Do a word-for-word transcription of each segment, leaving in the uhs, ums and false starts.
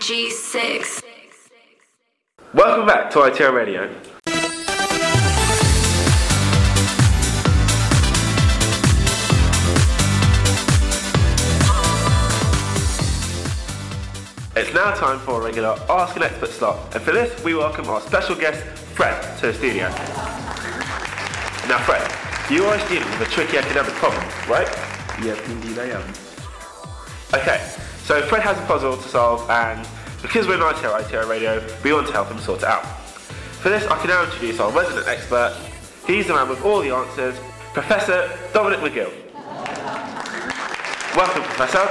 G six. Welcome back to I T O Radio. It's now time for a regular Ask an Expert slot, and for this we welcome our special guest Fred to the studio. Now Fred, you are dealing with a tricky academic problem, right? Yep, indeed I am. Okay, so Fred has a puzzle to solve, and because we're an I T O I T O Radio, we want to help him sort it out. For this I can now introduce our resident expert. He's the man with all the answers, Professor Dominic McGill. Welcome, Professor.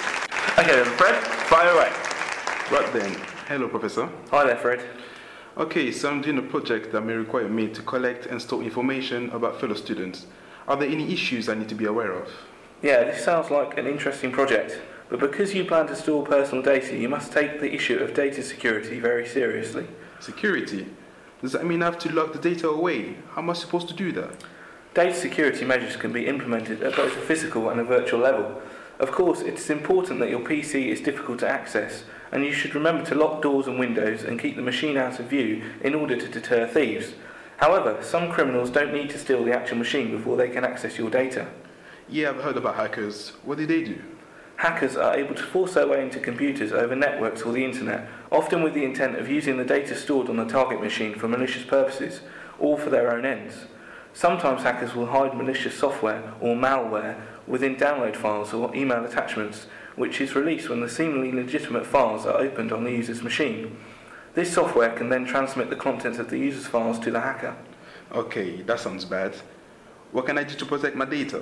Okay then Fred, fire away. Right then, hello Professor. Hi there Fred. Okay, so I'm doing a project that may require me to collect and store information about fellow students. Are there any issues I need to be aware of? Yeah, this sounds like an interesting project, but because you plan to store personal data, you must take the issue of data security very seriously. Security? Does that mean I have to lock the data away? How am I supposed to do that? Data security measures can be implemented at both a physical and a virtual level. Of course, it's important that your P C is difficult to access, and you should remember to lock doors and windows and keep the machine out of view in order to deter thieves. However, some criminals don't need to steal the actual machine before they can access your data. Yeah, I've heard about hackers. What do they do? Hackers are able to force their way into computers over networks or the internet, often with the intent of using the data stored on the target machine for malicious purposes, or for their own ends. Sometimes hackers will hide malicious software or malware within download files or email attachments, which is released when the seemingly legitimate files are opened on the user's machine. This software can then transmit the contents of the user's files to the hacker. Okay, that sounds bad. What can I do to protect my data?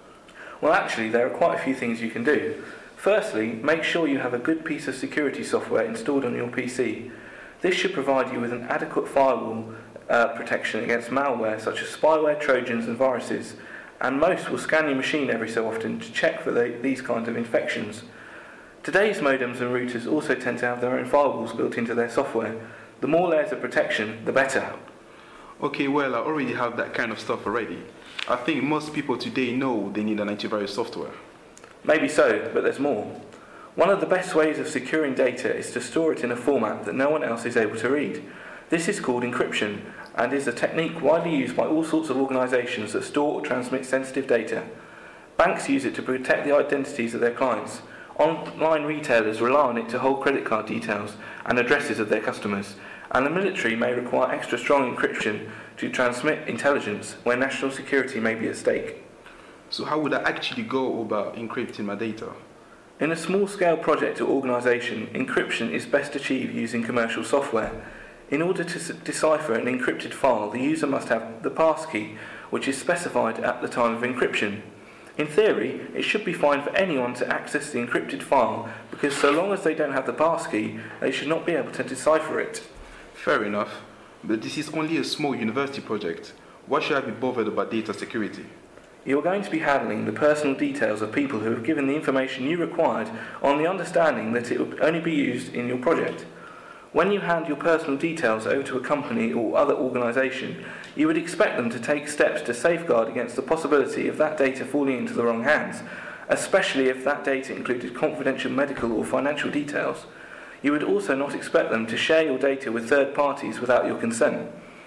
Well, actually, there are quite a few things you can do. Firstly, make sure you have a good piece of security software installed on your P C. This should provide you with an adequate firewall uh, protection against malware such as spyware, trojans and viruses, and most will scan your machine every so often to check for the, these kinds of infections. Today's modems and routers also tend to have their own firewalls built into their software. The more layers of protection, the better. Okay, well, I already have that kind of stuff already. I think most people today know they need an antivirus software. Maybe so, but there's more. One of the best ways of securing data is to store it in a format that no one else is able to read. This is called encryption, and is a technique widely used by all sorts of organisations that store or transmit sensitive data. Banks use it to protect the identities of their clients. Online retailers rely on it to hold credit card details and addresses of their customers, and the military may require extra strong encryption to transmit intelligence where national security may be at stake. So how would I actually go about encrypting my data? In a small-scale project or organisation, encryption is best achieved using commercial software. In order to s- decipher an encrypted file, the user must have the passkey, which is specified at the time of encryption. In theory, it should be fine for anyone to access the encrypted file, because so long as they don't have the passkey, they should not be able to decipher it. Fair enough, but this is only a small university project. Why should I be bothered about data security? You are going to be handling the personal details of people who have given the information you required on the understanding that it will only be used in your project. When you hand your personal details over to a company or other organisation, you would expect them to take steps to safeguard against the possibility of that data falling into the wrong hands, especially if that data included confidential medical or financial details. You would also not expect them to share your data with third parties without your consent.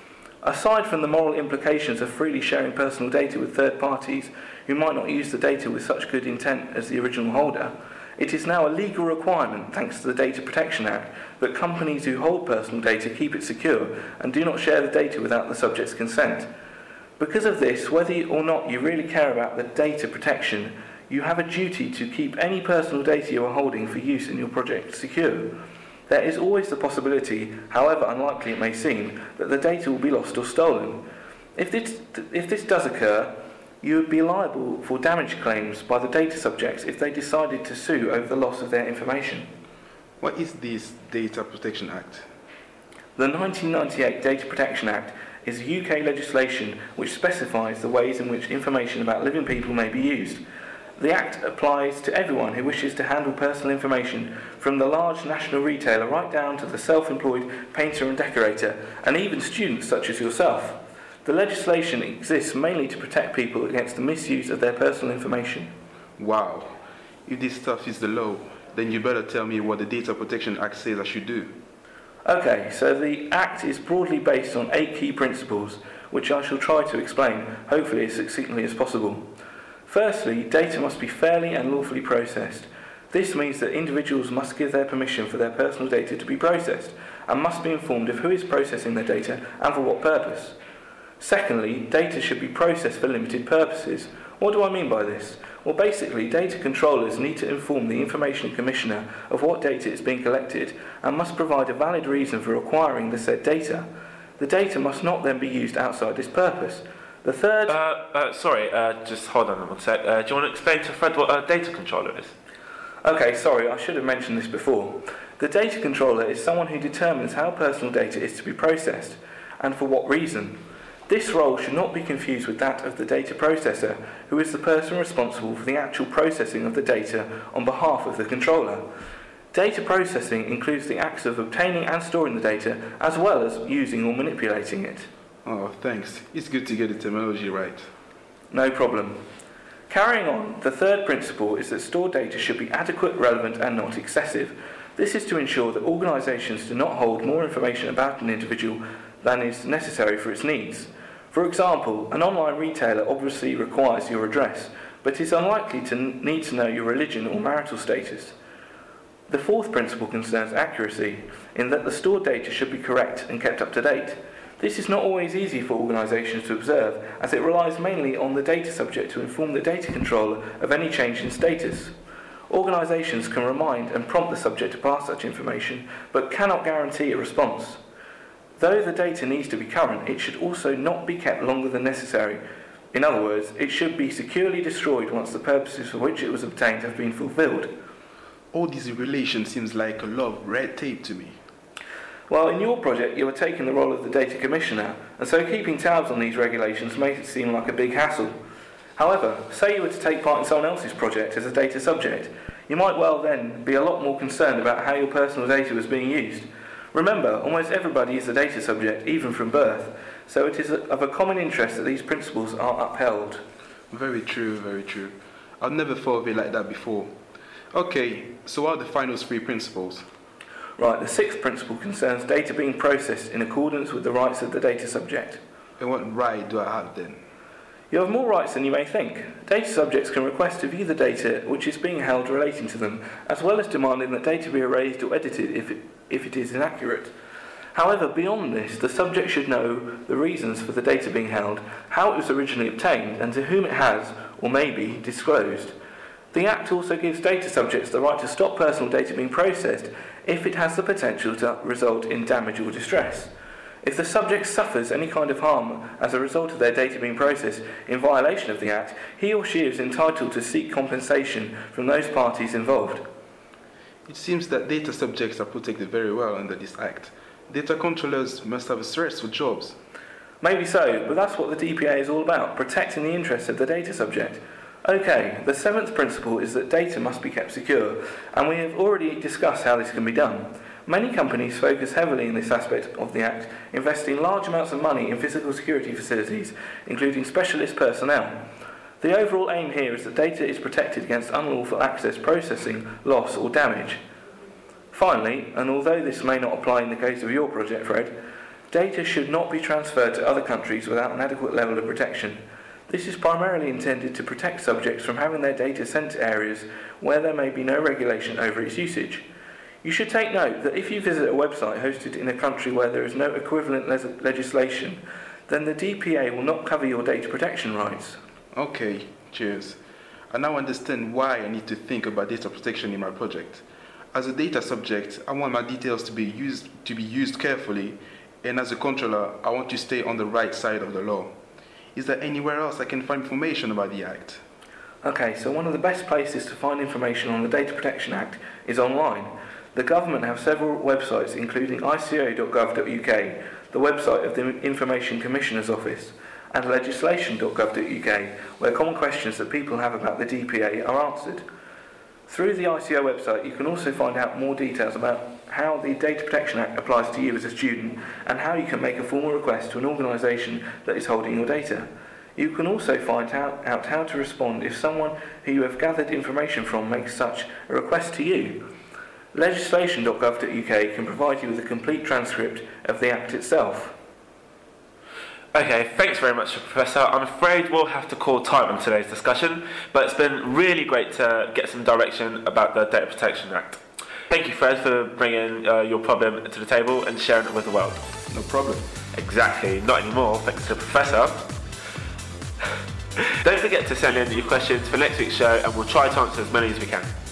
Aside from the moral implications of freely sharing personal data with third parties who might not use the data with such good intent as the original holder, it is now a legal requirement, thanks to the Data Protection Act, that companies who hold personal data keep it secure and do not share the data without the subject's consent. Because of this, whether or not you really care about the data protection, you have a duty to keep any personal data you are holding for use in your project secure. There is always the possibility, however unlikely it may seem, that the data will be lost or stolen. If this, if this does occur, you would be liable for damage claims by the data subjects if they decided to sue over the loss of their information. What is this Data Protection Act? The nineteen ninety-eight Data Protection Act is U K legislation which specifies the ways in which information about living people may be used. The Act applies to everyone who wishes to handle personal information, from the large national retailer right down to the self-employed painter and decorator, and even students such as yourself. The legislation exists mainly to protect people against the misuse of their personal information. Wow, if this stuff is the law, then you better tell me what the Data Protection Act says I should do. Okay, so the Act is broadly based on eight key principles, which I shall try to explain, hopefully as succinctly as possible. Firstly, data must be fairly and lawfully processed. This means that individuals must give their permission for their personal data to be processed, and must be informed of who is processing their data and for what purpose. Secondly, data should be processed for limited purposes. What do I mean by this? Well, basically, data controllers need to inform the Information Commissioner of what data is being collected and must provide a valid reason for acquiring the said data. The data must not then be used outside this purpose. The third... Uh, uh, sorry, uh, just hold on one sec. Uh, do you want to explain to Fred what a data controller is? Okay, sorry, I should have mentioned this before. The data controller is someone who determines how personal data is to be processed, and for what reason. This role should not be confused with that of the data processor, who is the person responsible for the actual processing of the data on behalf of the controller. Data processing includes the acts of obtaining and storing the data, as well as using or manipulating it. Oh, thanks. It's good to get the terminology right. No problem. Carrying on, the third principle is that stored data should be adequate, relevant, and not excessive. This is to ensure that organisations do not hold more information about an individual than is necessary for its needs. For example, an online retailer obviously requires your address, but is unlikely to need to know your religion or marital status. The fourth principle concerns accuracy, in that the stored data should be correct and kept up to date. This is not always easy for organisations to observe, as it relies mainly on the data subject to inform the data controller of any change in status. Organisations can remind and prompt the subject to pass such information, but cannot guarantee a response. Though the data needs to be current, it should also not be kept longer than necessary. In other words, it should be securely destroyed once the purposes for which it was obtained have been fulfilled. All this in relation seems like a lot of red tape to me. Well, in your project, you are taking the role of the Data Commissioner, and so keeping tabs on these regulations makes it seem like a big hassle. However, say you were to take part in someone else's project as a data subject, you might well then be a lot more concerned about how your personal data was being used. Remember, almost everybody is a data subject, even from birth, so it is of a common interest that these principles are upheld. Very true, very true. I've never thought of it like that before. Okay, so what are the final three principles? Right, the sixth principle concerns data being processed in accordance with the rights of the data subject. And what right do I have then? You have more rights than you may think. Data subjects can request to view the data which is being held relating to them, as well as demanding that data be erased or edited if it, if it is inaccurate. However, beyond this, the subject should know the reasons for the data being held, how it was originally obtained, and to whom it has, or may be, disclosed. The Act also gives data subjects the right to stop personal data being processed if it has the potential to result in damage or distress. If the subject suffers any kind of harm as a result of their data being processed in violation of the Act, he or she is entitled to seek compensation from those parties involved. It seems that data subjects are protected very well under this Act. Data controllers must have stressful jobs. Maybe so, but that's what the D P A is all about, protecting the interests of the data subject. Okay, the seventh principle is that data must be kept secure, and we have already discussed how this can be done. Many companies focus heavily in this aspect of the Act, investing large amounts of money in physical security facilities, including specialist personnel. The overall aim here is that data is protected against unlawful access, processing, loss or damage. Finally, and although this may not apply in the case of your project, Fred, data should not be transferred to other countries without an adequate level of protection. This is primarily intended to protect subjects from having their data sent to areas where there may be no regulation over its usage. You should take note that if you visit a website hosted in a country where there is no equivalent le- legislation, then the D P A will not cover your data protection rights. Okay, cheers. I now understand why I need to think about data protection in my project. As a data subject, I want my details to be used to be used carefully, and as a controller, I want to stay on the right side of the law. Is there anywhere else I can find information about the Act? Okay, so one of the best places to find information on the Data Protection Act is online. The government have several websites, including I C O dot gov dot U K, the website of the Information Commissioner's Office, and legislation dot gov dot U K, where common questions that people have about the D P A are answered. Through the I C O website, you can also find out more details about how the Data Protection Act applies to you as a student, and how you can make a formal request to an organisation that is holding your data. You can also find out, out how to respond if someone who you have gathered information from makes such a request to you. legislation dot gov dot U K can provide you with a complete transcript of the Act itself. Okay, thanks very much, Professor. I'm afraid we'll have to call time on today's discussion, but it's been really great to get some direction about the Data Protection Act. Thank you, Fred, for bringing uh, your problem to the table and sharing it with the world. No problem. Exactly, not anymore, thanks to the Professor. Don't forget to send in your questions for next week's show and we'll try to answer as many as we can.